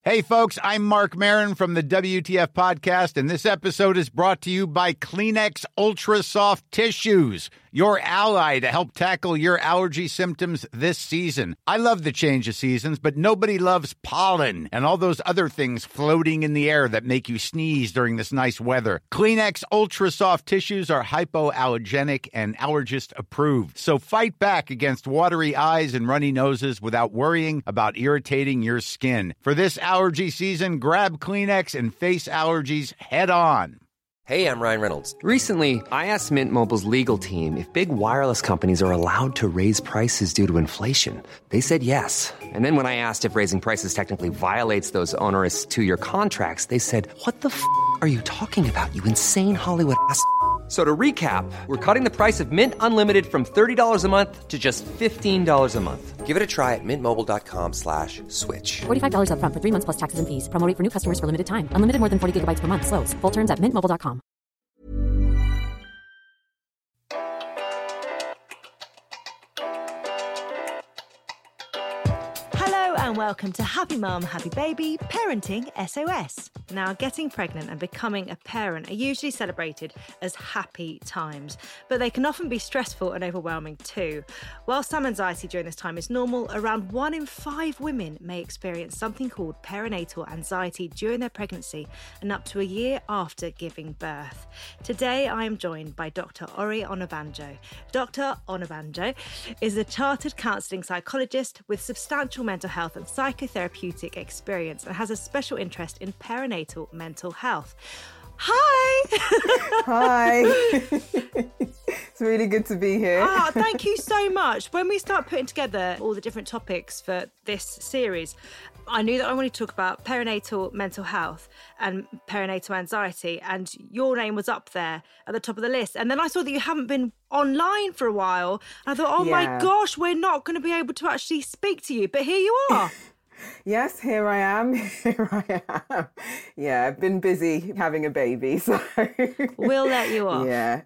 Hey, folks, I'm Mark Maron from the WTF Podcast, and this episode is brought to you by Kleenex Ultra Soft Tissues, your ally to help tackle your allergy symptoms this season. I love the change of seasons, but nobody loves pollen and all those other things floating in the air that make you sneeze during this nice weather. Kleenex Ultra Soft Tissues are hypoallergenic and allergist approved, so fight back against watery eyes and runny noses without worrying about irritating your skin. For this allergy season, grab Kleenex and face allergies head on. Hey, I'm Ryan Reynolds. Recently, I asked Mint Mobile's legal team if big wireless companies are allowed to raise prices due to inflation. They said yes. And then when I asked if raising prices technically violates those onerous two-year contracts, they said, "What the f*** are you talking about, you insane Hollywood ass?" So to recap, we're cutting the price of Mint Unlimited from $30 a month to just $15 a month. Give it a try at mintmobile.com/switch. $45 up front for 3 months plus taxes and fees. Promo rate for new customers for limited time. Unlimited more than 40 gigabytes per month. Slows full terms at mintmobile.com. And welcome to Happy Mum, Happy Baby Parenting SOS. Now, getting pregnant and becoming a parent are usually celebrated as happy times, but they can often be stressful and overwhelming too. While some anxiety during this time is normal, around 1 in 5 women may experience something called perinatal anxiety during their pregnancy and up to a year after giving birth. Today, I am joined by Dr. Ori Onabanjo. Dr. Onabanjo is a chartered counselling psychologist with substantial mental health and psychotherapeutic experience and has a special interest in perinatal mental health. Hi! Hi! It's really good to be here. Thank you so much. When we start putting together all the different topics for this series, I knew that I wanted to talk about perinatal mental health and perinatal anxiety, and your name was up there at the top of the list. And then I saw that you haven't been online for a while. And I thought, my gosh, we're not going to be able to actually speak to you. But here you are. Yes, here I am. Yeah, I've been busy having a baby, so... We'll let you off. Yeah.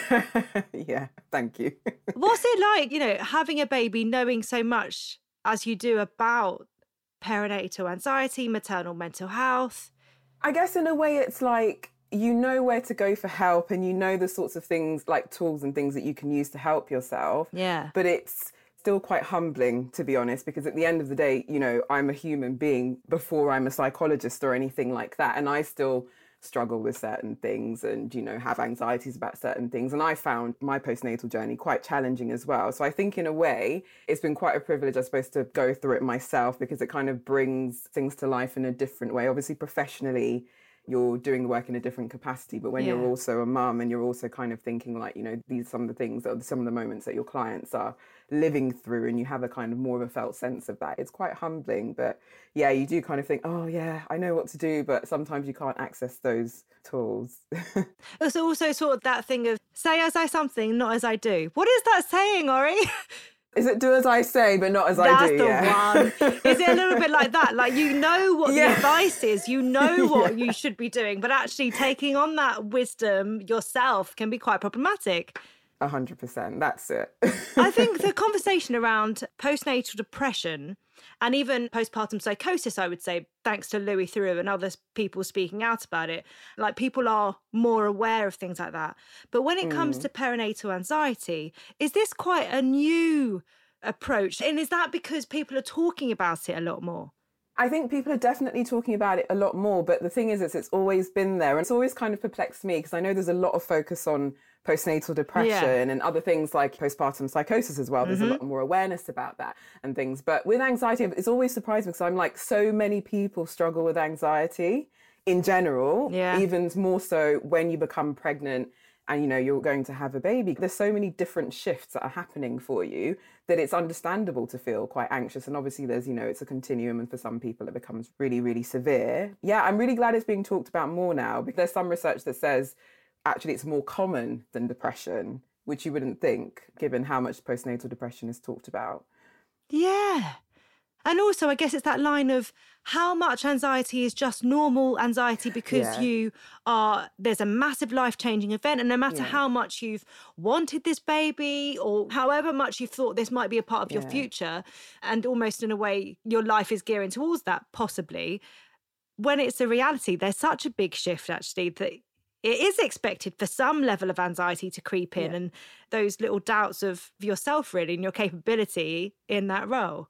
Yeah, thank you. What's it like, having a baby, knowing so much as you do about perinatal anxiety, maternal mental health? I guess in a way it's like you know where to go for help and you know the sorts of things like tools and things that you can use to help yourself. Yeah. But it's still quite humbling, to be honest, because at the end of the day, I'm a human being before I'm a psychologist or anything like that. And I still struggle with certain things and, have anxieties about certain things. And I found my postnatal journey quite challenging as well. So I think in a way, it's been quite a privilege, I suppose, to go through it myself because it kind of brings things to life in a different way. Obviously, professionally, you're doing the work in a different capacity, but when you're also a mum and you're also kind of thinking like, these are some of the things or some of the moments that your clients are living through and you have a kind of more of a felt sense of that. It's quite humbling, but yeah, you do kind of think, oh yeah, I know what to do, but sometimes you can't access those tools. It's also sort of that thing of say as I something, not as I do. What is that saying, Ori? Is it do as I say, but not as I do? That's the one. Is it a little bit like that? Like, what the advice is, what you should be doing, but actually taking on that wisdom yourself can be quite problematic. 100%, that's it. I think the conversation around postnatal depression and even postpartum psychosis, I would say, thanks to Louis Theroux and other people speaking out about it, like people are more aware of things like that. But when it comes to perinatal anxiety, is this quite a new approach? And is that because people are talking about it a lot more? I think people are definitely talking about it a lot more, but the thing is, it's always been there. And it's always kind of perplexed me because I know there's a lot of focus on postnatal depression and other things like postpartum psychosis as well. There's a lot more awareness about that and things. But with anxiety, it's always surprised me because I'm like, so many people struggle with anxiety in general, even more so when you become pregnant and, you're going to have a baby. There's so many different shifts that are happening for you that it's understandable to feel quite anxious. And obviously there's, it's a continuum and for some people it becomes really, really severe. Yeah, I'm really glad it's being talked about more now because there's some research that says actually it's more common than depression, which you wouldn't think given how much postnatal depression is talked about. Yeah. And also, I guess it's that line of how much anxiety is just normal anxiety because there's a massive life-changing event, and no matter how much you've wanted this baby or however much you've thought this might be a part of your future, and almost in a way your life is gearing towards that, possibly, when it's a reality, there's such a big shift actually that it is expected for some level of anxiety to creep in and those little doubts of yourself really and your capability in that role.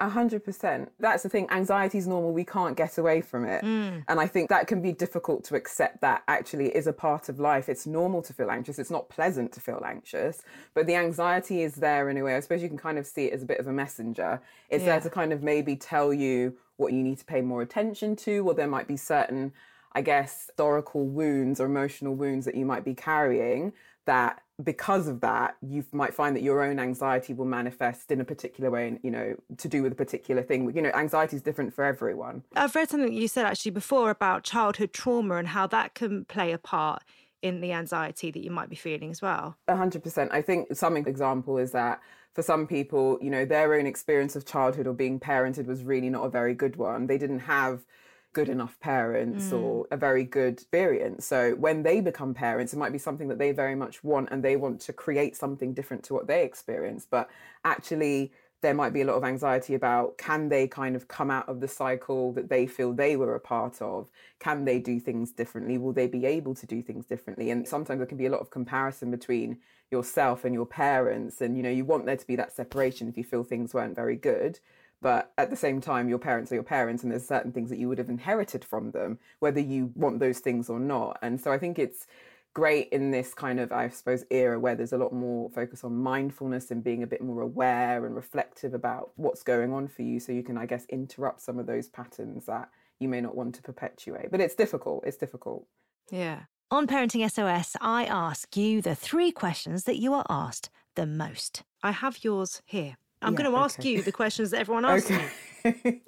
100%. That's the thing. Anxiety is normal. We can't get away from it. And I think that can be difficult to accept that actually is a part of life. It's normal to feel anxious. It's not pleasant to feel anxious, but the anxiety is there in a way. I suppose you can kind of see it as a bit of a messenger. It's there to kind of maybe tell you what you need to pay more attention to, or there might be certain, I guess, historical wounds or emotional wounds that you might be carrying that because of that, you might find that your own anxiety will manifest in a particular way, and, you know, to do with a particular thing. You know, anxiety is different for everyone. I've read something you said actually before about childhood trauma and how that can play a part in the anxiety that you might be feeling as well. 100%. I think some example is that for some people, you know, their own experience of childhood or being parented was really not a very good one. They didn't have good enough parents or a very good experience. So when they become parents, it might be something that they very much want and they want to create something different to what they experience. But actually, there might be a lot of anxiety about, can they kind of come out of the cycle that they feel they were a part of? Can they do things differently? Will they be able to do things differently? And sometimes there can be a lot of comparison between yourself and your parents. And, you know, you want there to be that separation if you feel things weren't very good. But at the same time, your parents are your parents, and there's certain things that you would have inherited from them, whether you want those things or not. And so I think it's great in this kind of, I suppose, era where there's a lot more focus on mindfulness and being a bit more aware and reflective about what's going on for you, so you can, I guess, interrupt some of those patterns that you may not want to perpetuate. But it's difficult. It's difficult. Yeah. On Parenting SOS, I ask you the 3 questions that you are asked the most. I have yours here. I'm going to ask you the questions that everyone asks you.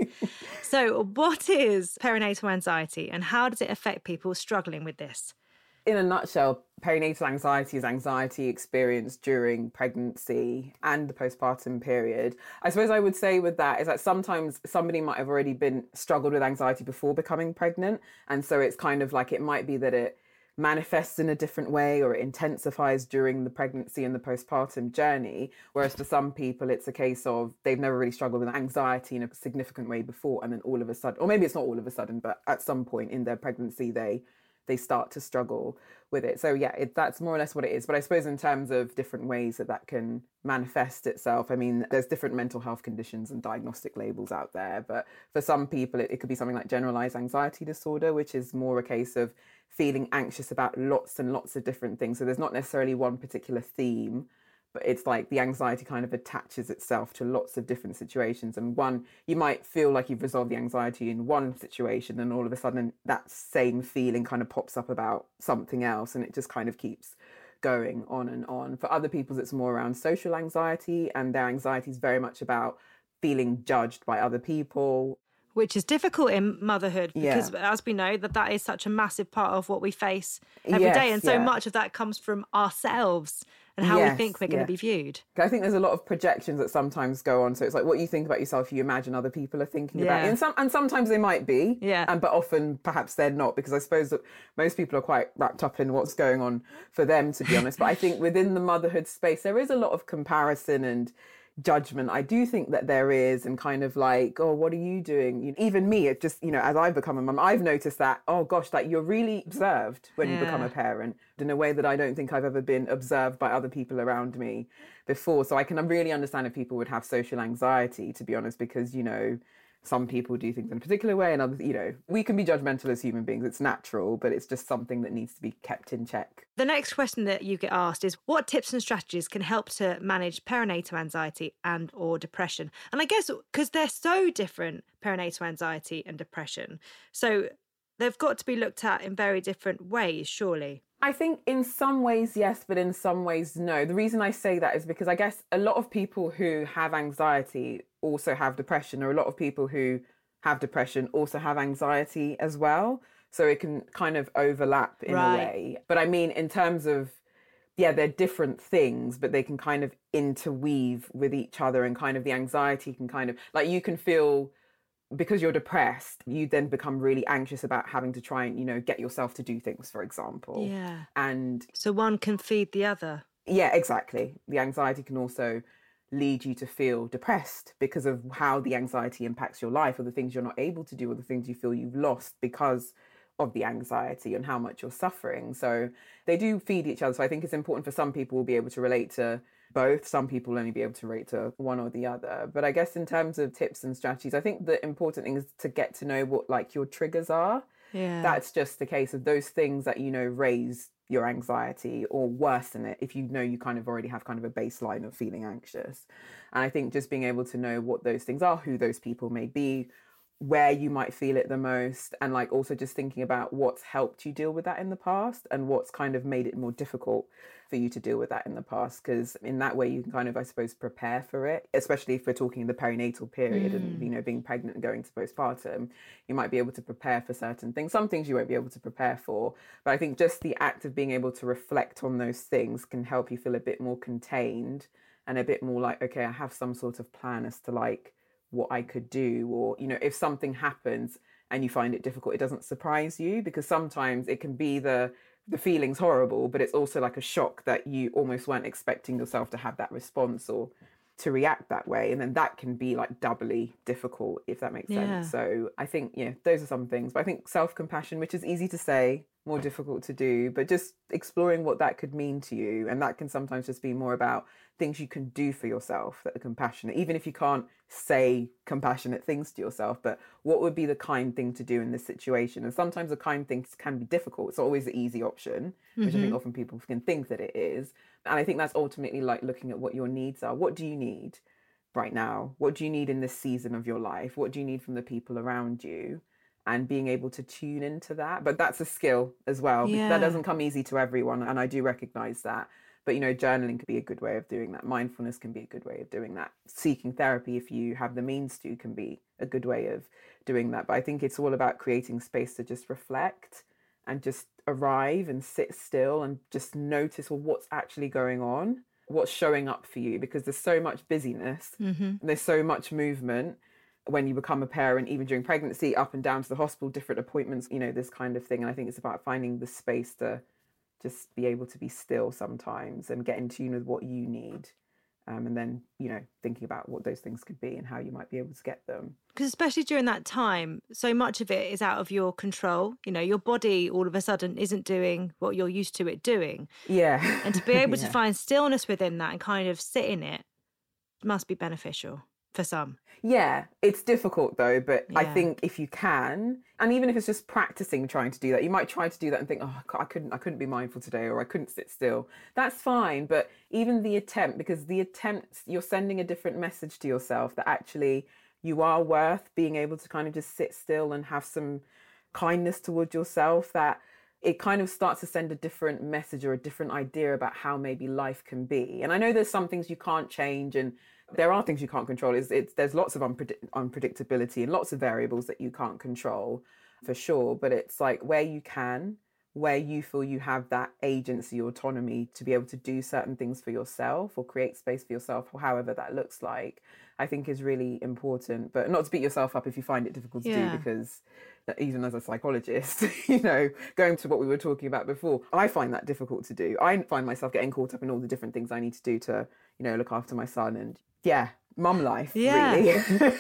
So what is perinatal anxiety and how does it affect people struggling with this? In a nutshell, perinatal anxiety is anxiety experienced during pregnancy and the postpartum period. I suppose I would say with that is that sometimes somebody might have already struggled with anxiety before becoming pregnant. And so it's kind of like, it might be that it manifests in a different way or it intensifies during the pregnancy and the postpartum journey. Whereas for some people, it's a case of they've never really struggled with anxiety in a significant way before. And then all of a sudden, or maybe it's not all of a sudden, but at some point in their pregnancy, they start to struggle with it. So yeah, that's more or less what it is. But I suppose in terms of different ways that can manifest itself, I mean, there's different mental health conditions and diagnostic labels out there. But for some people, it could be something like generalized anxiety disorder, which is more a case of feeling anxious about lots and lots of different things. So there's not necessarily one particular theme, but it's like the anxiety kind of attaches itself to lots of different situations. And one, you might feel like you've resolved the anxiety in one situation, and all of a sudden that same feeling kind of pops up about something else, and it just kind of keeps going on and on. For other people, it's more around social anxiety, and their anxiety is very much about feeling judged by other people. Which is difficult in motherhood because, as we know, that is such a massive part of what we face every day. And so much of that comes from ourselves and how we think we're going to be viewed. I think there's a lot of projections that sometimes go on. So it's like what you think about yourself, you imagine other people are thinking about you. And sometimes they might be, but often perhaps they're not, because I suppose that most people are quite wrapped up in what's going on for them, to be honest. But I think within the motherhood space, there is a lot of comparison and judgment. I do think that there is, and kind of like, oh, what are you doing? Even me, it just, as I've become a mum, I've noticed that, oh gosh, like you're really observed when you become a parent in a way that I don't think I've ever been observed by other people around me before. So I can really understand if people would have social anxiety, to be honest, because, some people do things in a particular way and others, we can be judgmental as human beings. It's natural, but it's just something that needs to be kept in check. The next question that you get asked is, what tips and strategies can help to manage perinatal anxiety and or depression? And I guess because they're so different, perinatal anxiety and depression, so they've got to be looked at in very different ways, surely. I think in some ways, yes, but in some ways, no. The reason I say that is because I guess a lot of people who have anxiety also have depression, or a lot of people who have depression also have anxiety as well. So it can kind of overlap in a way. But I mean, in terms of, they're different things, but they can kind of interweave with each other, and kind of the anxiety can kind of, like, you can feel, because you're depressed, you then become really anxious about having to try and, get yourself to do things, for example. Yeah. And so one can feed the other. Yeah, exactly. The anxiety can also lead you to feel depressed because of how the anxiety impacts your life, or the things you're not able to do, or the things you feel you've lost because of the anxiety and how much you're suffering. So they do feed each other. So I think it's important for some people will be able to relate to both. Some people will only be able to relate to one or the other. But I guess in terms of tips and strategies, I think the important thing is to get to know what like your triggers are. Yeah. That's just the case of those things that, you know, raise your anxiety or worsen it if you know you kind of already have kind of a baseline of feeling anxious. And I think just being able to know what those things are, who those people may be, where you might feel it the most, and like also just thinking about what's helped you deal with that in the past and what's kind of made it more difficult for you to deal with that in the past, because in that way you can kind of, I suppose, prepare for it, especially if we're talking the perinatal period and, you know, being pregnant and going to postpartum. You might be able to prepare for certain things. Some things you won't be able to prepare for, but I think just the act of being able to reflect on those things can help you feel a bit more contained and a bit more like, okay, I have some sort of plan as to like what I could do, or, you know, if something happens and you find it difficult, it doesn't surprise you, because sometimes it can be the feeling's horrible, but it's also like a shock that you almost weren't expecting yourself to have that response or to react that way. And then that can be like doubly difficult, if that makes sense. So I think, yeah, those are some things. But I think self-compassion, which is easy to say, more difficult to do, but just exploring what that could mean to you. And that can sometimes just be more about things you can do for yourself that are compassionate, even if you can't say compassionate things to yourself, but what would be the kind thing to do in this situation? And sometimes the kind things can be difficult. It's not always the easy option, which I think often people can think that it is. And I think that's ultimately like looking at what your needs are. What do you need right now? What do you need in this season of your life? What do you need from the people around you? And being able to tune into that. But that's a skill as well. Yeah. That doesn't come easy to everyone. And I do recognize that. But, you know, journaling can be a good way of doing that. Mindfulness can be a good way of doing that. Seeking therapy, if you have the means to, can be a good way of doing that. But I think it's all about creating space to just reflect and just arrive and sit still and just notice, well, what's actually going on? What's showing up for you? Because there's so much busyness. There's so much movement when you become a parent, even during pregnancy, up and down to the hospital, different appointments, you know, this kind of thing. And I think it's about finding the space to just be able to be still sometimes and get in tune with what you need. And then, you know, thinking about what those things could be and how you might be able to get them. Because especially during that time, so much of it is out of your control. You know, your body all of a sudden isn't doing what you're used to it doing. Yeah. And to be able to find stillness within that and kind of sit in it must be beneficial for some. Yeah, it's difficult though, but I think if you can, and even if it's just practicing trying to do that, you might try to do that and think, oh, I couldn't be mindful today, or I couldn't sit still. That's fine, but even the attempt, because the attempt, you're sending a different message to yourself that actually you are worth being able to kind of just sit still and have some kindness towards yourself, that it kind of starts to send a different message or a different idea about how maybe life can be. And I know there's some things you can't change, and there are things you can't control. There's lots of unpredictability and lots of variables that you can't control, for sure. But it's like where you can, where you feel you have that agency, autonomy to be able to do certain things for yourself or create space for yourself, or however that looks like, I think is really important. But not to beat yourself up if you find it difficult to do, because even as a psychologist, you know, going to what we were talking about before, I find that difficult to do. I find myself getting caught up in all the different things I need to do to, you know, look after my son and mum life, really.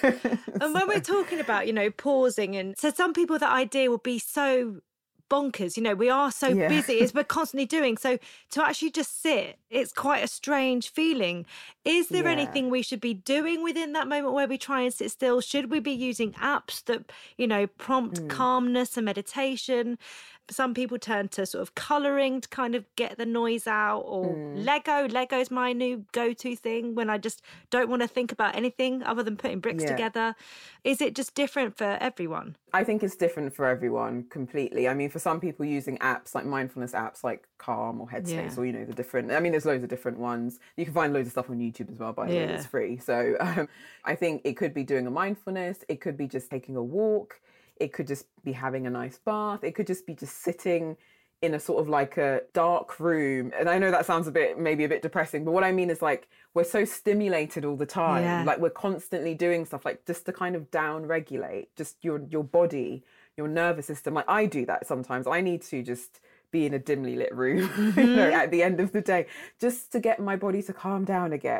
And when we're talking about, you know, pausing, and so some people, that idea will be so bonkers, you know, we are so busy, as we're constantly doing. So to actually just sit, it's quite a strange feeling. Is there anything we should be doing within that moment where we try and sit still? Should we be using apps that, you know, prompt calmness and meditation? Some people turn to sort of colouring to kind of get the noise out, or Lego's my new go-to thing when I just don't want to think about anything other than putting bricks together. Is it just different for everyone? I think it's different for everyone completely. I mean, for some people using apps like mindfulness apps like Calm or Headspace, or, you know, the different, I mean, there's loads of different ones. You can find loads of stuff on YouTube as well, by the way, it's free. So I think it could be doing a mindfulness. It could be just taking a walk. It could just be having a nice bath. It could just be just sitting in a sort of like a dark room. And I know that sounds maybe a bit depressing, but what I mean is like, we're so stimulated all the time. Like we're constantly doing stuff like just to kind of down regulate just your body, your nervous system. Like I do that sometimes. I need to just be in a dimly lit room, you know, at the end of the day, just to get my body to calm down again.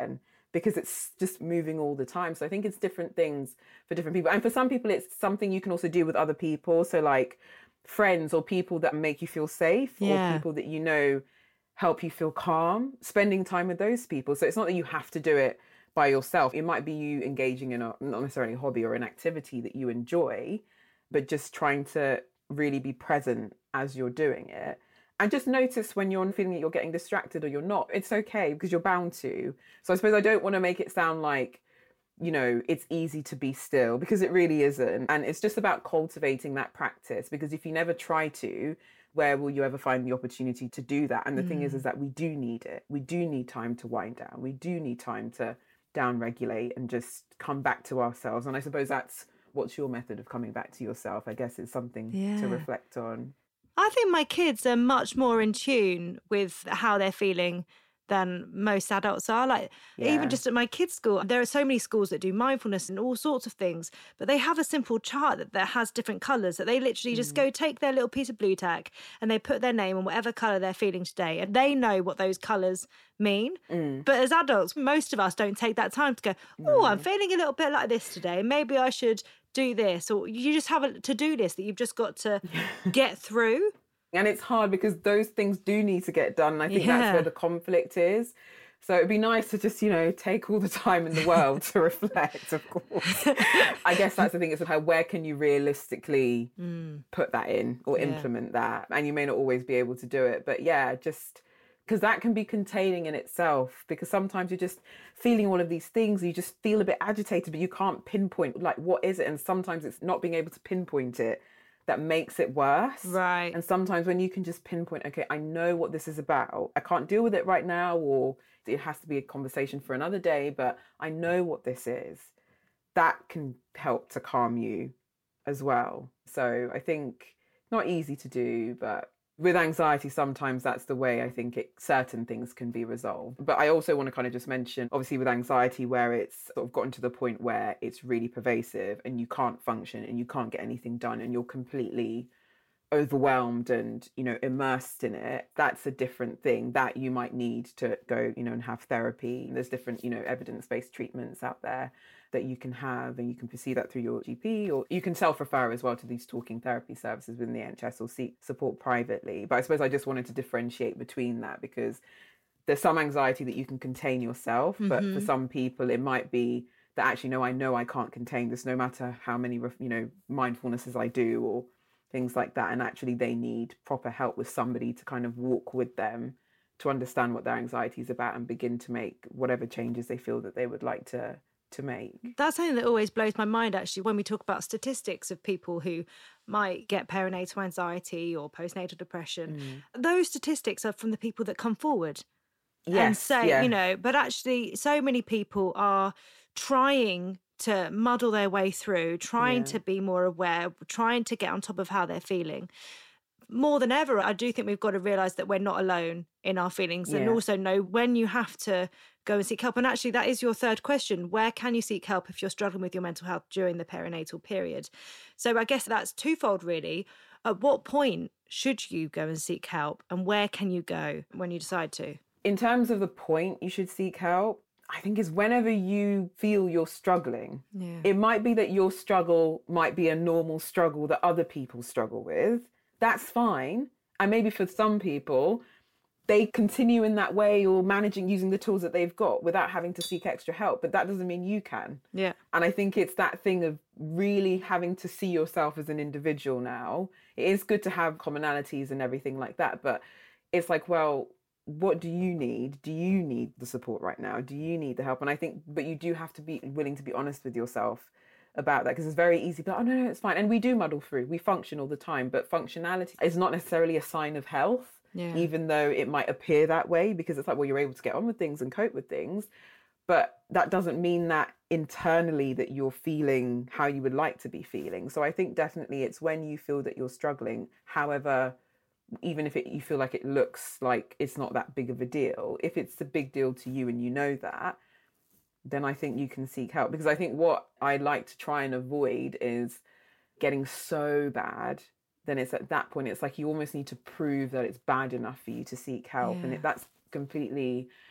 because it's just moving all the time. So I think it's different things for different people. And for some people, it's something you can also do with other people. So like friends or people that make you feel safe, or people that you know help you feel calm, spending time with those people. So it's not that you have to do it by yourself. It might be you engaging in a, not necessarily a hobby or an activity that you enjoy, but just trying to really be present as you're doing it. And just notice when you're feeling that you're getting distracted or you're not. It's okay, because you're bound to. So I suppose I don't want to make it sound like, you know, it's easy to be still, because it really isn't. And it's just about cultivating that practice, because if you never try to, where will you ever find the opportunity to do that? And the thing is that we do need it. We do need time to wind down. We do need time to down regulate and just come back to ourselves. And I suppose that's what's your method of coming back to yourself. I guess it's something to reflect on. I think my kids are much more in tune with how they're feeling than most adults are. Like, even just at my kids' school, there are so many schools that do mindfulness and all sorts of things, but they have a simple chart that has different colours, that they literally just go take their little piece of blue tack and they put their name on whatever colour they're feeling today, and they know what those colours mean. But as adults, most of us don't take that time to go, oh, I'm feeling a little bit like this today, maybe I should do this. Or you just have a to-do list that you've just got to get through. And it's hard because those things do need to get done. And I think that's where the conflict is. So it'd be nice to just, you know, take all the time in the world to reflect, of course. I guess that's the thing. It's about where can you realistically put that in or implement that? And you may not always be able to do it. But yeah, just because that can be containing in itself, because sometimes you're just feeling all of these things. You just feel a bit agitated, but you can't pinpoint, like, what is it? And sometimes it's not being able to pinpoint it that makes it worse. Right. And sometimes when you can just pinpoint, okay, I know what this is about. I can't deal with it right now, or it has to be a conversation for another day, but I know what this is. That can help to calm you as well. So I think not easy to do, but with anxiety, sometimes that's the way I think certain things can be resolved. But I also want to kind of just mention, obviously with anxiety, where it's sort of gotten to the point where it's really pervasive and you can't function and you can't get anything done and you're completely overwhelmed and, you know, immersed in it, that's a different thing that you might need to go, you know, and have therapy. There's different, you know, evidence-based treatments out there that you can have, and you can pursue that through your GP, or you can self-refer as well to these talking therapy services within the NHS, or seek support privately. But I suppose I just wanted to differentiate between that, because there's some anxiety that you can contain yourself, but for some people it might be that actually, no, I know I can't contain this no matter how many, you know, mindfulnesses I do or things like that. And actually they need proper help with somebody to kind of walk with them to understand what their anxiety is about and begin to make whatever changes they feel that they would like to make. That's something that always blows my mind, actually, when we talk about statistics of people who might get perinatal anxiety or postnatal depression. Those statistics are from the people that come forward and say, you know, but actually so many people are trying to muddle their way through, trying to be more aware, trying to get on top of how they're feeling. More than ever, I do think we've got to realise that we're not alone in our feelings, and also know when you have to go and seek help. And actually, that is your third question. Where can you seek help if you're struggling with your mental health during the perinatal period? So I guess that's twofold, really. At what point should you go and seek help, and where can you go when you decide to? In terms of the point you should seek help, I think is whenever you feel you're struggling. It might be that your struggle might be a normal struggle that other people struggle with. That's fine. And maybe for some people, they continue in that way, or managing using the tools that they've got without having to seek extra help. But that doesn't mean you can. Yeah. And I think it's that thing of really having to see yourself as an individual now. It is good to have commonalities and everything like that. But it's like, well, what do you need? Do you need the support right now? Do you need the help? And I think, but you do have to be willing to be honest with yourself about that, because it's very easy to be like, oh no, it's fine. And we do muddle through. We function all the time, but functionality is not necessarily a sign of health. Even though it might appear that way, because it's like, well, you're able to get on with things and cope with things, but that doesn't mean that internally that you're feeling how you would like to be feeling. So I think definitely it's when you feel that you're struggling, however, even if you feel like it looks like it's not that big of a deal, if it's a big deal to you and you know that, then I think you can seek help. Because I think what I like to try and avoid is getting so bad, then it's at that point, it's like you almost need to prove that it's bad enough for you to seek help. And that's completely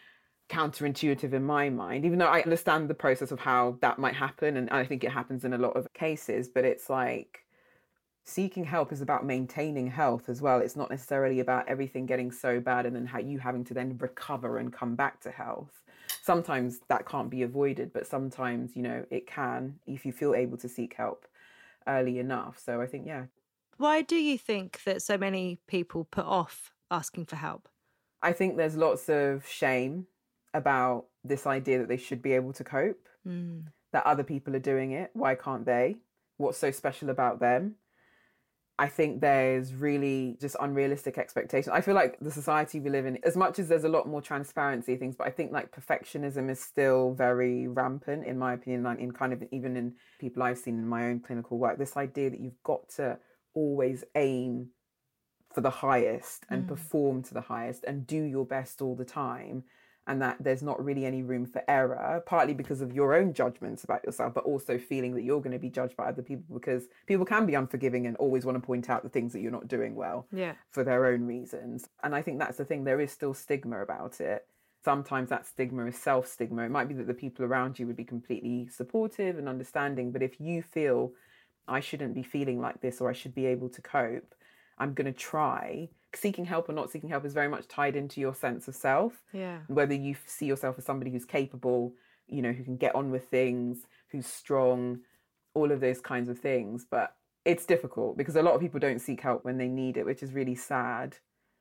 counterintuitive in my mind, even though I understand the process of how that might happen. And I think it happens in a lot of cases, but it's like seeking help is about maintaining health as well. It's not necessarily about everything getting so bad and then how you having to then recover and come back to health. Sometimes that can't be avoided, but sometimes, you know, it can if you feel able to seek help early enough. So I think, yeah. Why do you think that so many people put off asking for help? I think there's lots of shame about this idea that they should be able to cope, that other people are doing it. Why can't they? What's so special about them? I think there's really just unrealistic expectations. I feel like the society we live in, as much as there's a lot more transparency things, but I think like perfectionism is still very rampant, in my opinion, like in kind of even in people I've seen in my own clinical work, this idea that you've got to always aim for the highest and perform to the highest and do your best all the time. And that there's not really any room for error, partly because of your own judgments about yourself, but also feeling that you're going to be judged by other people, because people can be unforgiving and always want to point out the things that you're not doing well for their own reasons. And I think that's the thing. There is still stigma about it. Sometimes that stigma is self-stigma. It might be that the people around you would be completely supportive and understanding, but if you feel, I shouldn't be feeling like this, or I should be able to cope, I'm going to try. Seeking help or not seeking help is very much tied into your sense of self. Yeah. Whether you see yourself as somebody who's capable, you know, who can get on with things, who's strong, all of those kinds of things. But it's difficult because a lot of people don't seek help when they need it, which is really sad.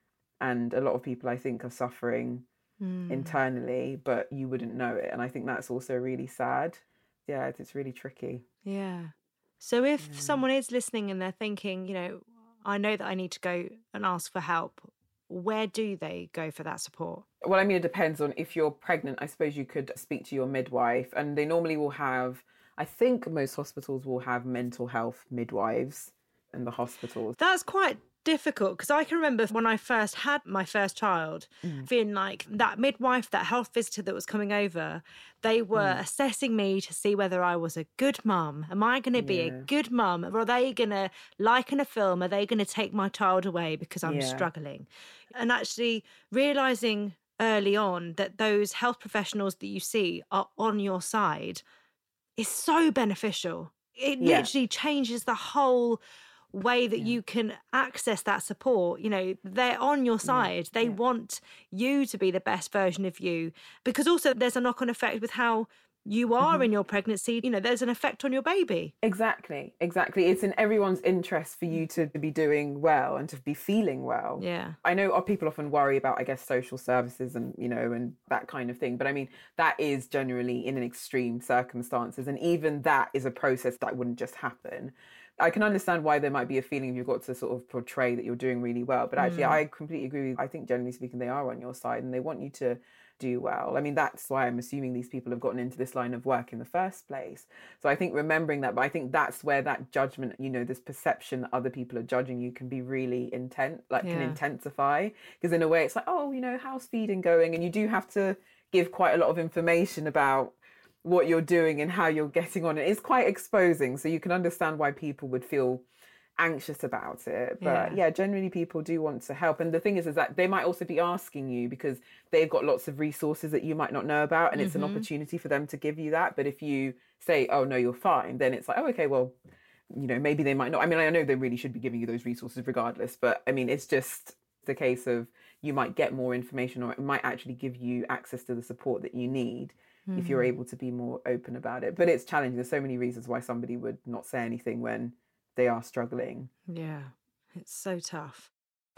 And a lot of people, I think, are suffering internally, but you wouldn't know it. And I think that's also really sad. Yeah, it's really tricky. Yeah. So if someone is listening and they're thinking, you know, I know that I need to go and ask for help, where do they go for that support? Well, I mean, it depends on if you're pregnant. I suppose you could speak to your midwife, and they normally will have, I think most hospitals will have mental health midwives in the hospitals. That's quite difficult because I can remember when I first had my first child, feeling like that midwife, that health visitor that was coming over, they were assessing me to see whether I was a good mum. Am I going to be a good mum? Or are they going to, like in a film, are they going to take my child away because I'm struggling? And actually realising early on that those health professionals that you see are on your side is so beneficial. It literally changes the whole way that you can access that support. You know, they're on your side. They want you to be the best version of you, because also there's a knock-on effect with how you are in your pregnancy. You know, there's an effect on your baby. Exactly. It's in everyone's interest for you to be doing well and to be feeling well. Yeah. I know people often worry about, I guess, social services and, you know, and that kind of thing. But I mean, that is generally in an extreme circumstances. And even that is a process that wouldn't just happen. I can understand why there might be a feeling you've got to sort of portray that you're doing really well. But actually, I completely agree. I think generally speaking, they are on your side and they want you to do well. I mean, that's why I'm assuming these people have gotten into this line of work in the first place. So I think remembering that, but I think that's where that judgment, you know, this perception that other people are judging you can be really intense, like can intensify. Because in a way it's like, oh, you know, how's feeding going? And you do have to give quite a lot of information about what you're doing and how you're getting on. It's quite exposing, so you can understand why people would feel anxious about it. But yeah, generally people do want to help. And the thing is that they might also be asking you because they've got lots of resources that you might not know about, and it's an opportunity for them to give you that. But if you say, oh no, you're fine, then it's like, oh, okay, well, you know, maybe they might not. I mean, I know they really should be giving you those resources regardless, but I mean, it's just the case of you might get more information, or it might actually give you access to the support that you need if you're able to be more open about it. But it's challenging. There's so many reasons why somebody would not say anything when they are struggling. Yeah, it's so tough.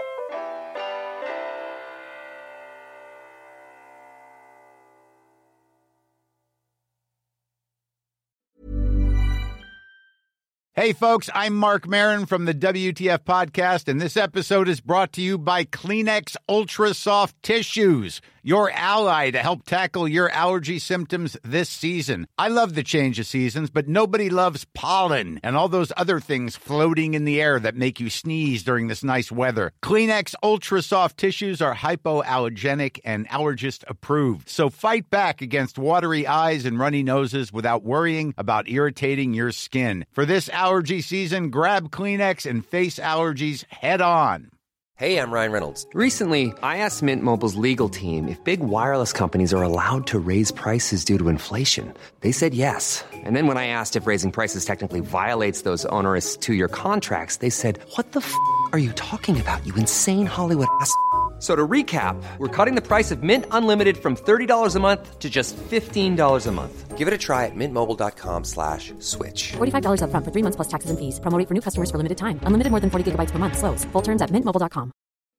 Hey, folks, I'm Mark Maron from the WTF Podcast, and this episode is brought to you by Kleenex Ultra Soft Tissues, your ally to help tackle your allergy symptoms this season. I love the change of seasons, but nobody loves pollen and all those other things floating in the air that make you sneeze during this nice weather. Kleenex Ultra Soft Tissues are hypoallergenic and allergist approved, so fight back against watery eyes and runny noses without worrying about irritating your skin. For this allergy season, grab Kleenex and face allergies head on. Hey, I'm Ryan Reynolds. Recently, I asked Mint Mobile's legal team if big wireless companies are allowed to raise prices due to inflation. They said yes. And then when I asked if raising prices technically violates those onerous 2-year contracts, they said, "What the f*** are you talking about, you insane Hollywood ass?" So to recap, we're cutting the price of Mint Unlimited from $30 a month to just $15 a month. Give it a try at mintmobile.com/switch. $45 up front for 3 months plus taxes and fees. Promo rate for new customers for limited time. Unlimited more than 40 gigabytes per month. Slows full terms at mintmobile.com.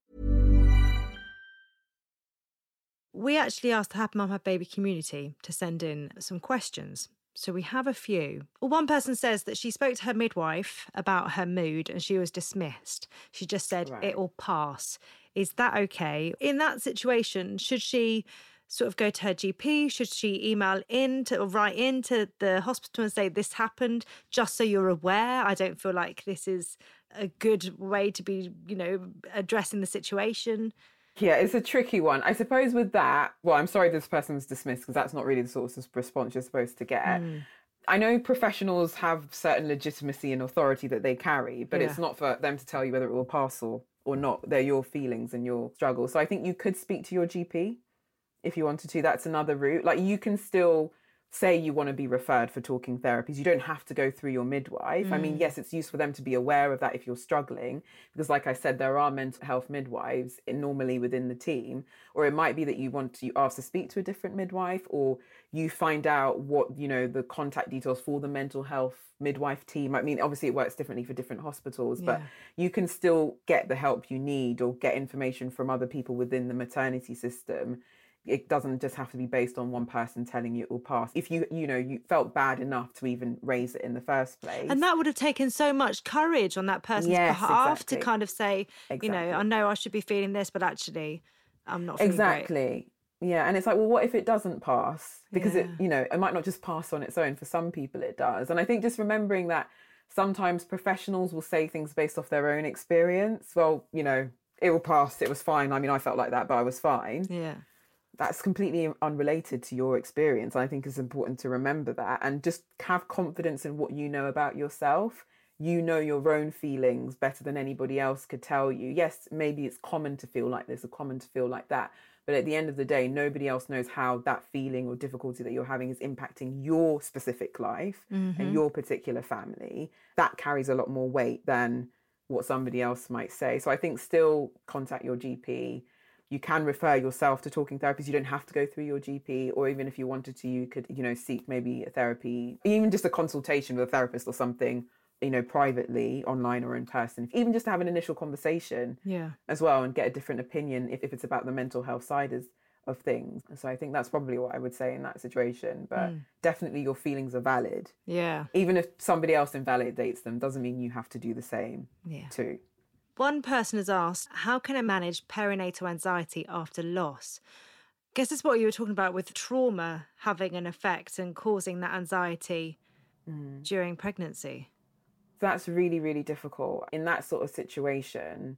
We actually asked the Happy Mum Happy Baby community to send in some questions. So we have a few. Well, one person says that she spoke to her midwife about her mood and she was dismissed. She just said, It will pass. Is that okay? In that situation, should she sort of go to her GP? Should she email in or write into the hospital and say this happened, just so you're aware? I don't feel like this is a good way to be, addressing the situation. Yeah, it's a tricky one. I suppose with that, well, I'm sorry this person was dismissed because that's not really the sort of response you're supposed to get. I know professionals have certain legitimacy and authority that they carry, but it's not for them to tell you whether it will pass or not. They're your feelings and your struggles. So I think you could speak to your GP if you wanted to. That's another route. Like, you can still say you want to be referred for talking therapies. You don't have to go through your midwife. I mean, yes, it's useful for them to be aware of that if you're struggling, because like I said, there are mental health midwives normally within the team, or it might be that you ask to speak to a different midwife, or you find out what, the contact details for the mental health midwife team. I mean, obviously it works differently for different hospitals, but you can still get the help you need or get information from other people within the maternity system. It doesn't just have to be based on one person telling you it will pass. If you felt bad enough to even raise it in the first place. And that would have taken so much courage on that person's behalf to kind of say, I know I should be feeling this, but actually I'm not feeling great. Yeah, and it's like, well, what if it doesn't pass? Because it might not just pass on its own. For some people it does. And I think just remembering that sometimes professionals will say things based off their own experience. Well, it will pass, it was fine. I mean, I felt like that, but I was fine. Yeah. That's completely unrelated to your experience. I think it's important to remember that and just have confidence in what you know about yourself. You know your own feelings better than anybody else could tell you. Yes, maybe it's common to feel like this or common to feel like that. But at the end of the day, nobody else knows how that feeling or difficulty that you're having is impacting your specific life and your particular family. That carries a lot more weight than what somebody else might say. So I think still contact your GP. You can refer yourself to talking therapies. You don't have to go through your GP, or even if you wanted to, you could, seek maybe a therapy, even just a consultation with a therapist or something, privately, online or in person, even just to have an initial conversation as well and get a different opinion if it's about the mental health side of things. So I think that's probably what I would say in that situation. But definitely your feelings are valid. Yeah. Even if somebody else invalidates them, doesn't mean you have to do the same too. One person has asked, how can I manage perinatal anxiety after loss? I guess it's what you were talking about with trauma having an effect and causing that anxiety during pregnancy. That's really, really difficult. In that sort of situation,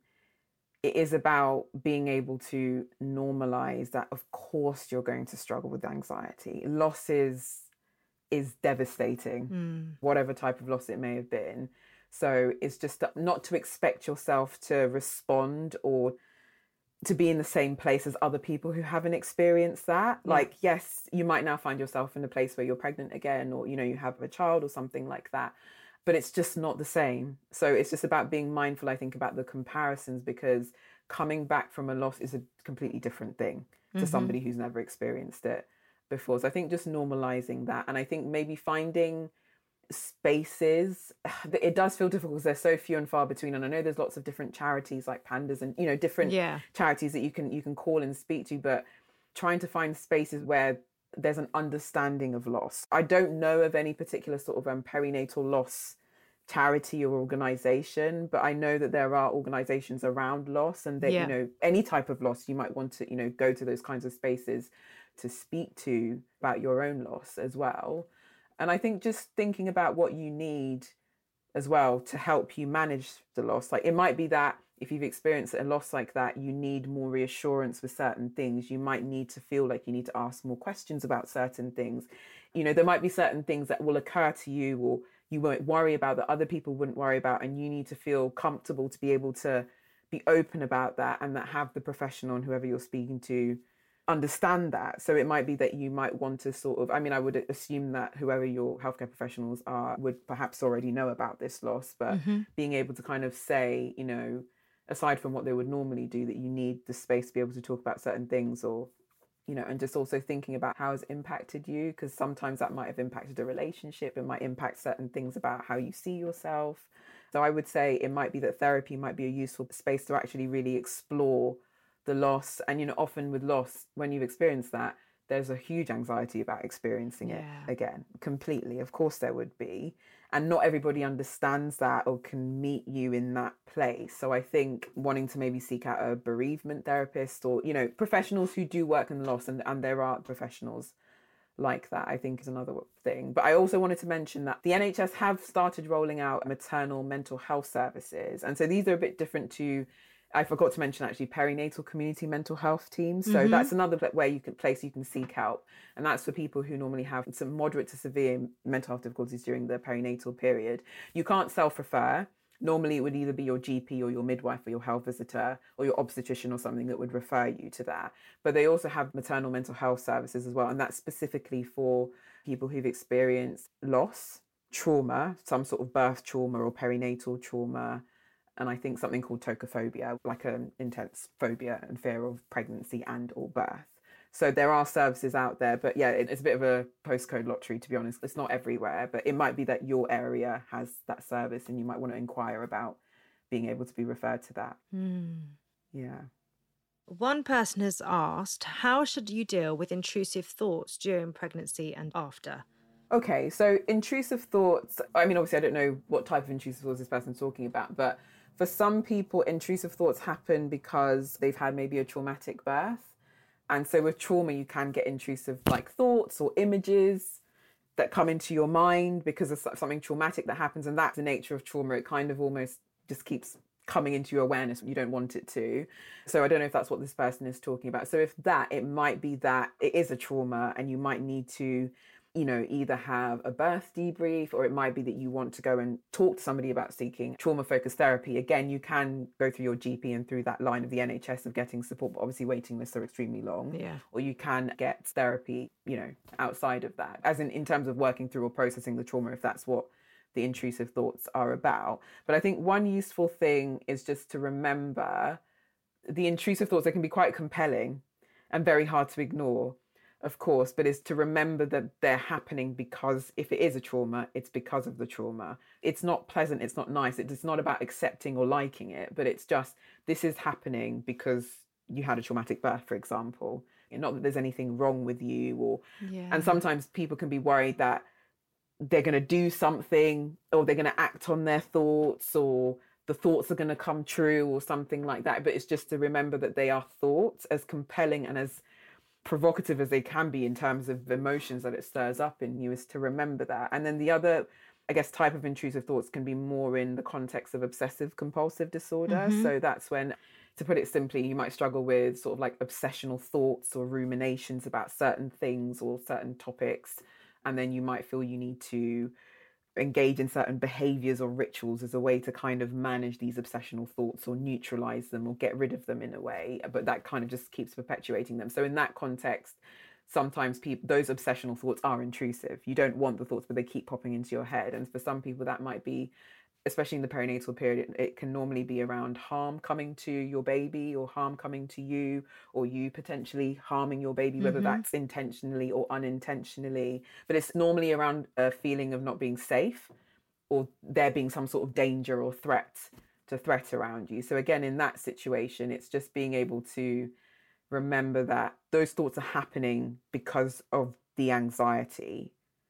it is about being able to normalize that, of course, you're going to struggle with anxiety. Loss is devastating, whatever type of loss it may have been. So it's just not to expect yourself to respond or to be in the same place as other people who haven't experienced that. Like, yes, you might now find yourself in a place where you're pregnant again, or, you have a child or something like that, but it's just not the same. So it's just about being mindful, I think, about the comparisons, because coming back from a loss is a completely different thing to somebody who's never experienced it before. So I think just normalizing that. And I think maybe finding spaces, it does feel difficult because they're so few and far between, and I know there's lots of different charities like Pandas and different charities that you can call and speak to, but trying to find spaces where there's an understanding of loss. I don't know of any particular sort of perinatal loss charity or organization, but I know that there are organizations around loss, and that any type of loss you might want to go to those kinds of spaces to speak to about your own loss as well. And I think just thinking about what you need as well to help you manage the loss. Like, it might be that if you've experienced a loss like that, you need more reassurance with certain things. You might need to feel like you need to ask more questions about certain things. There might be certain things that will occur to you or you won't worry about that other people wouldn't worry about. And you need to feel comfortable to be able to be open about that, and that have the professional and whoever you're speaking to understand that. So it might be that you might want to sort of, I mean, I would assume that whoever your healthcare professionals are would perhaps already know about this loss, but being able to kind of say, you know, aside from what they would normally do, that you need the space to be able to talk about certain things, or, you know, and just also thinking about how it's impacted you, because sometimes that might have impacted a relationship. It might impact certain things about how you see yourself. So I would say it might be that therapy might be a useful space to actually really explore the loss. And, you know, often with loss, when you've experienced that, there's a huge anxiety about experiencing it again, completely. Of course there would be. And not everybody understands that or can meet you in that place. So I think wanting to maybe seek out a bereavement therapist, or, you know, professionals who do work in loss, and there are professionals like that, I think is another thing. But I also wanted to mention that the NHS have started rolling out maternal mental health services. And so these are a bit different to, I forgot to mention actually, perinatal community mental health teams. So that's another place you can seek help. And that's for people who normally have some moderate to severe mental health difficulties during the perinatal period. You can't self-refer. Normally it would either be your GP or your midwife or your health visitor or your obstetrician or something that would refer you to that. But they also have maternal mental health services as well. And that's specifically for people who've experienced loss, trauma, some sort of birth trauma or perinatal trauma, and I think something called tocophobia, like an intense phobia and fear of pregnancy and or birth. So there are services out there, but yeah, it's a bit of a postcode lottery, to be honest. It's not everywhere, but it might be that your area has that service and you might want to inquire about being able to be referred to that. Yeah. One person has asked, how should you deal with intrusive thoughts during pregnancy and after? Okay, so intrusive thoughts, I mean, obviously I don't know what type of intrusive thoughts this person's talking about, but for some people, intrusive thoughts happen because they've had maybe a traumatic birth. And so with trauma, you can get intrusive like thoughts or images that come into your mind because of something traumatic that happens. And that's the nature of trauma. It kind of almost just keeps coming into your awareness. You don't want it to. So I don't know if that's what this person is talking about. So if that, it might be that it is a trauma and you might need to, you know, either have a birth debrief, or it might be that you want to go and talk to somebody about seeking trauma-focused therapy. Again, you can go through your GP and through that line of the NHS of getting support, but obviously waiting lists are extremely long. Yeah. Or you can get therapy, you know, outside of that, as in terms of working through or processing the trauma, if that's what the intrusive thoughts are about. But I think one useful thing is just to remember the intrusive thoughts. They can be quite compelling and very hard to ignore, of course, but is to remember that they're happening because if it is a trauma, it's because of the trauma. It's not pleasant, it's not nice, it's not about accepting or liking it, but it's just, this is happening because you had a traumatic birth, for example. And not that there's anything wrong with you, or and sometimes people can be worried that they're going to do something, or they're going to act on their thoughts, or the thoughts are going to come true, or something like that. But it's just to remember that they are thoughts, as compelling and as provocative as they can be in terms of emotions that it stirs up in you, is to remember that. And then the other, I guess, type of intrusive thoughts can be more in the context of obsessive compulsive disorder. So that's when, to put it simply, you might struggle with sort of like obsessional thoughts or ruminations about certain things or certain topics. And then you might feel you need to engage in certain behaviors or rituals as a way to kind of manage these obsessional thoughts or neutralize them or get rid of them in a way, but that kind of just keeps perpetuating them. So in that context, sometimes those obsessional thoughts are intrusive. You don't want the thoughts, but they keep popping into your head. And for some people that might be, especially in the perinatal period, it can normally be around harm coming to your baby, or harm coming to you, or you potentially harming your baby, whether that's intentionally or unintentionally. But it's normally around a feeling of not being safe, or there being some sort of danger or threat around you. So again, in that situation, it's just being able to remember that those thoughts are happening because of the anxiety,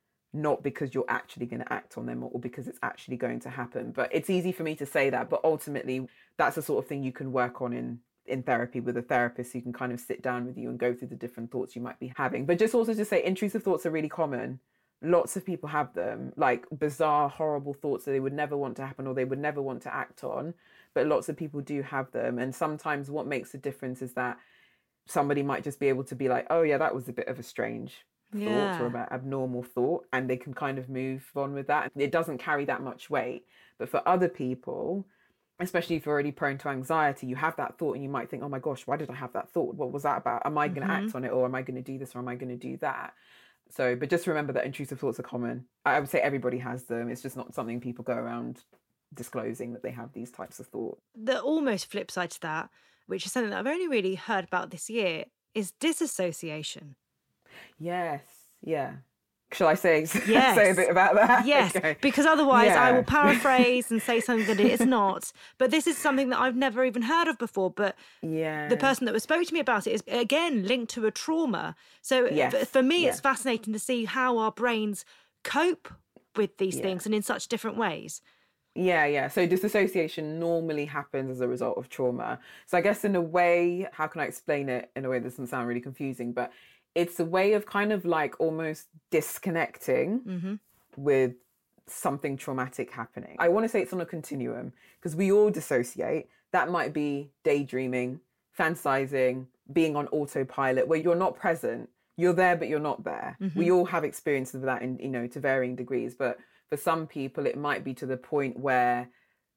not because you're actually going to act on them or because it's actually going to happen. But it's easy for me to say that, but ultimately that's the sort of thing you can work on in therapy with a therapist who can kind of sit down with you and go through the different thoughts you might be having. But just also to say, intrusive thoughts are really common. Lots of people have them, like bizarre, horrible thoughts that they would never want to happen or they would never want to act on. But lots of people do have them. And sometimes what makes a difference is that somebody might just be able to be like, oh yeah, that was a bit of a strange thought or about abnormal thought, and they can kind of move on with that. It doesn't carry that much weight. But for other people, especially if you're already prone to anxiety, you have that thought and you might think, oh my gosh, why did I have that thought? What was that about? Am I going to act on it, or am I going to do this, or am I going to do that? So, but just remember that intrusive thoughts are common. I would say everybody has them. It's just not something people go around disclosing that they have these types of thoughts. The almost flip side to that, which is something that I've only really heard about this year, is disassociation. Yes. Yeah. Shall I say Yes. say a bit about that? Yes, Okay. because otherwise I Yeah. will paraphrase and say something that it is not. But this is something that I've never even heard of before. But Yeah. the person that spoke to me about it is, again, linked to a trauma. So Yes. for me, Yeah. it's fascinating to see how our brains cope with these things and in such different ways. Yeah. So disassociation normally happens as a result of trauma. So I guess in a way, how can I explain it in a way that doesn't sound really confusing? But it's a way of kind of like almost disconnecting with something traumatic happening. I want to say it's on a continuum because we all dissociate. That might be daydreaming, fantasizing, being on autopilot, where you're not present. You're there, but you're not there. We all have experiences of that in, to varying degrees. But for some people, it might be to the point where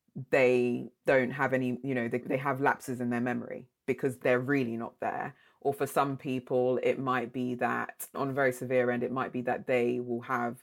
they don't have any, they have lapses in their memory because they're really not there. Or for some people, it might be that on a very severe end, it might be that they will have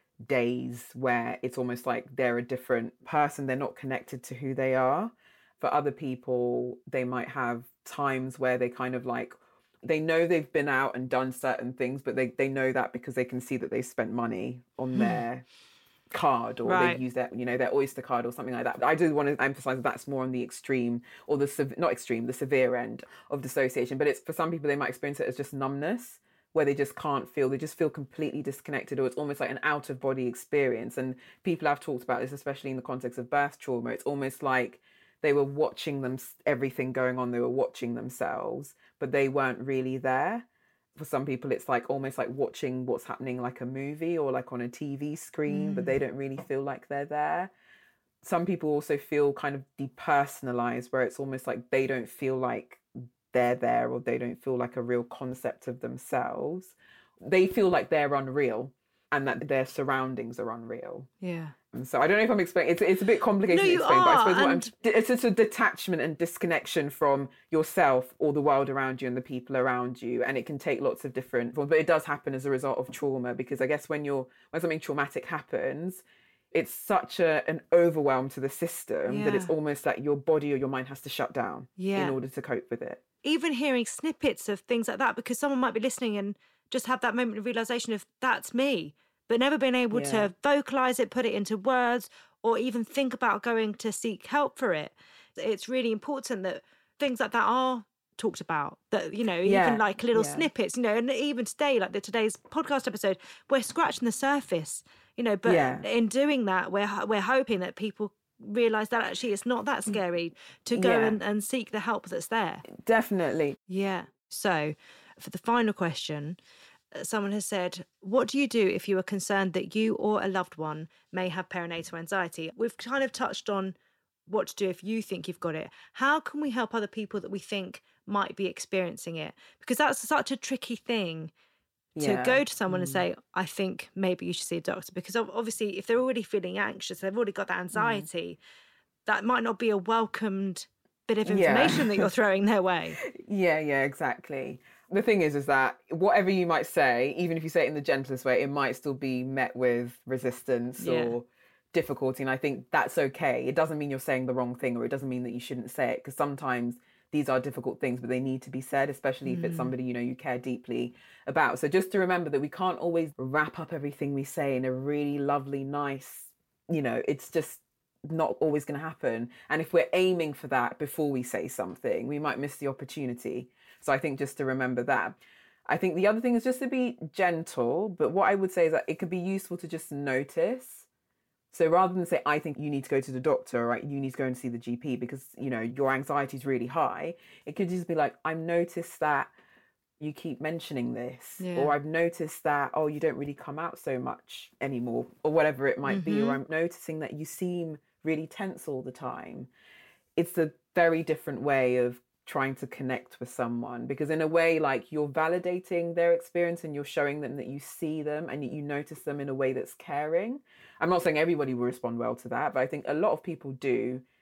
days where it's almost like they're a different person. They're not connected to who they are. For other people, they might have times where they kind of like, they know they've been out and done certain things, but they know that because they can see that they spent money on their card, or Right. they use their Oyster card or something like that. But I do want to emphasize that that's more on the extreme, or the severe end of dissociation. But it's, for some people, they might experience it as just numbness, where they just can't feel, they just feel completely disconnected, or it's almost like an out of body experience. And people have talked about this, especially in the context of birth trauma. It's almost like they were watching everything going on. They were watching themselves, but they weren't really there. For some people, it's like almost like watching what's happening like a movie or like on a TV screen, but they don't really feel like they're there. Some people also feel kind of depersonalized, where it's almost like they don't feel like they're there, or they don't feel like a real concept of themselves. They feel like they're unreal and that their surroundings are unreal. Yeah. And so I don't know if I'm explaining. It's a bit complicated No, to you explain, but I are, suppose it's just a detachment and disconnection from yourself or the world around you and the people around you. And it can take lots of different forms, but it does happen as a result of trauma, because I guess when something traumatic happens, it's such an overwhelm to the system that it's almost like your body or your mind has to shut down in order to cope with it. Even hearing snippets of things like that, because someone might be listening and just have that moment of realization of that's me, but never been able to vocalize it, put it into words, or even think about going to seek help for it. It's really important that things like that are talked about, that, even like little snippets, and even today, like today's podcast episode, we're scratching the surface, but in doing that, we're hoping that people realise that actually it's not that scary to go and seek the help that's there. Definitely. Yeah. So for the final question, someone has said, what do you do if you are concerned that you or a loved one may have perinatal anxiety? We've kind of touched on what to do if you think you've got it. How can we help other people that we think might be experiencing it? Because that's such a tricky thing to go to someone and say, I think maybe you should see a doctor. Because obviously, if they're already feeling anxious, they've already got that anxiety, that might not be a welcomed bit of information that you're throwing their way. Yeah, exactly. The thing is that whatever you might say, even if you say it in the gentlest way, it might still be met with resistance or difficulty. And I think that's okay. It doesn't mean you're saying the wrong thing, or it doesn't mean that you shouldn't say it, because sometimes these are difficult things, but they need to be said, especially if it's somebody, you care deeply about. So just to remember that we can't always wrap up everything we say in a really lovely, nice, it's just not always going to happen. And if we're aiming for that before we say something, we might miss the opportunity. So I think just to remember that. I think the other thing is just to be gentle, but what I would say is that it could be useful to just notice. So rather than say, I think you need to go to the doctor, or you need to go and see the GP because, your anxiety is really high, it could just be like, I've noticed that you keep mentioning this, or I've noticed that, you don't really come out so much anymore, or whatever it might be, or I'm noticing that you seem really tense all the time. It's a very different way of trying to connect with someone, because in a way, like, you're validating their experience and you're showing them that you see them and you notice them in a way that's caring. I'm not saying everybody will respond well to that, but I think a lot of people do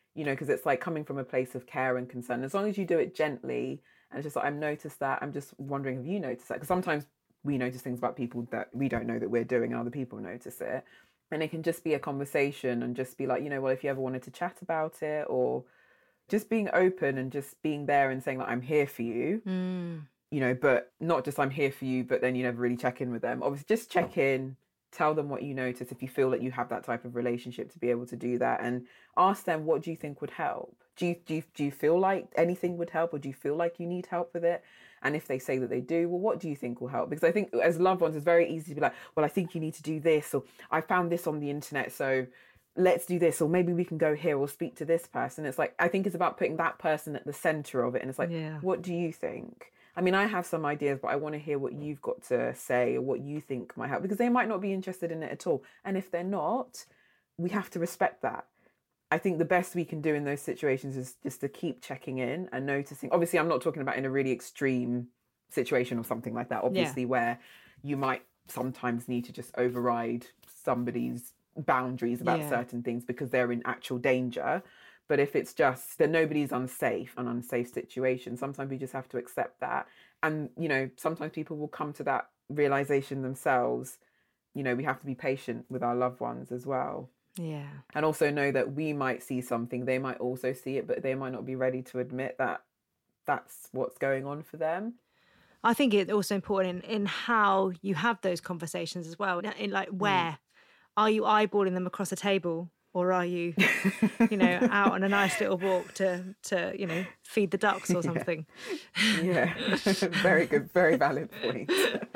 you know, because it's like coming from a place of care and concern. As long as you do it gently, and it's just like, I've noticed that, I'm just wondering, have you noticed that? Because sometimes we notice things about people that we don't know that we're doing, and other people notice it. And it can just be a conversation and just be like, you know, well, if you ever wanted to chat about it, or just being open and just being there and saying like, I'm here for you, you know, but not just I'm here for you, but then you never really check in with them. Obviously, just check in, tell them what you notice if you feel that you have that type of relationship to be able to do that, and ask them, what do you think would help? Do you feel like anything would help, or do you feel like you need help with it? And if they say that they do, well, what do you think will help? Because I think as loved ones, it's very easy to be like, well, I think you need to do this, or I found this on the internet, so let's do this, or maybe we can go here or speak to this person. It's like, I think it's about putting that person at the center of it. And it's like, what do you think? I mean, I have some ideas, but I want to hear what you've got to say, or what you think might help, because they might not be interested in it at all. And if they're not, we have to respect that. I think the best we can do in those situations is just to keep checking in and noticing. Obviously, I'm not talking about in a really extreme situation or something like that, obviously, where you might sometimes need to just override somebody's boundaries about certain things because they're in actual danger. But if it's just that nobody's unsafe, an unsafe situation, sometimes we just have to accept that. And, you know, sometimes people will come to that realization themselves. You know, we have to be patient with our loved ones as well. Yeah. And also know that we might see something, they might also see it, but they might not be ready to admit that that's what's going on for them. I think it's also important in how you have those conversations as well. In like, where are you eyeballing them across a table, or are you, you know, out on a nice little walk to you know, feed the ducks or something? Yeah. Very good, very valid point.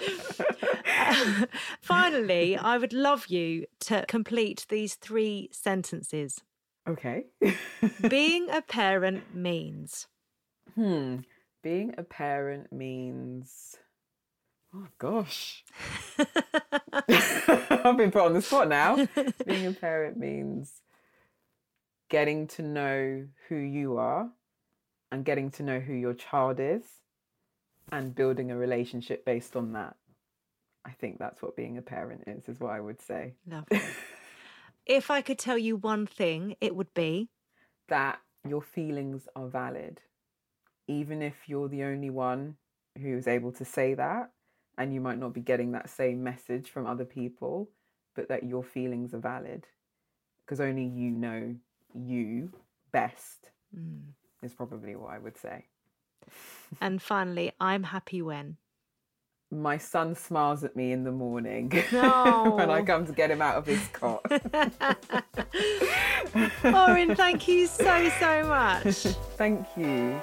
Finally, I would love you to complete these 3 sentences. Okay. Being a parent means. Being a parent means... Oh, gosh. I've been put on the spot now. Being a parent means getting to know who you are and getting to know who your child is and building a relationship based on that. I think that's what being a parent is what I would say. Lovely. If I could tell you one thing, it would be... that your feelings are valid. Even if you're the only one who's able to say that, and you might not be getting that same message from other people, but that your feelings are valid. Because only you know you best is probably what I would say. And finally, I'm happy when? My son smiles at me in the morning No. when I come to get him out of his cot. Maureen, thank you so much. Thank you.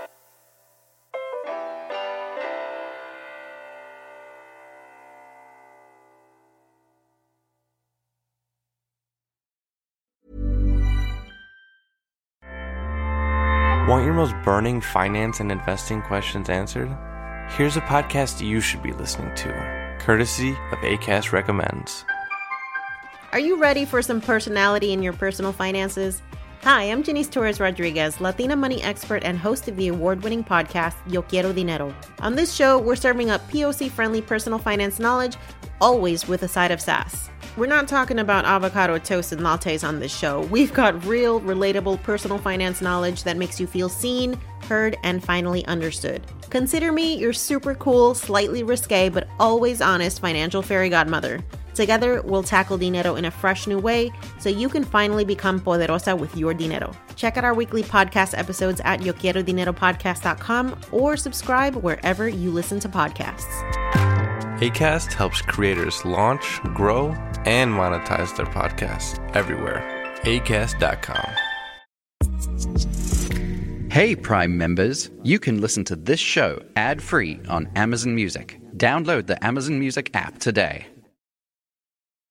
Want your most burning finance and investing questions answered? Here's a podcast you should be listening to, courtesy of Acast Recommends. Are you ready for some personality in your personal finances? Hi, I'm Janice Torres Rodriguez, Latina money expert and host of the award-winning podcast, Yo Quiero Dinero. On this show, we're serving up POC-friendly personal finance knowledge, always with a side of sass. We're not talking about avocado toast and lattes on this show. We've got real, relatable personal finance knowledge that makes you feel seen, heard, and finally understood. Consider me your super cool, slightly risque, but always honest financial fairy godmother. Together, we'll tackle dinero in a fresh new way so you can finally become poderosa with your dinero. Check out our weekly podcast episodes at yoquierodineropodcast.com or subscribe wherever you listen to podcasts. Acast helps creators launch, grow, and monetize their podcasts everywhere. Acast.com. Hey, Prime members, you can listen to this show ad-free on Amazon Music. Download the Amazon Music app today.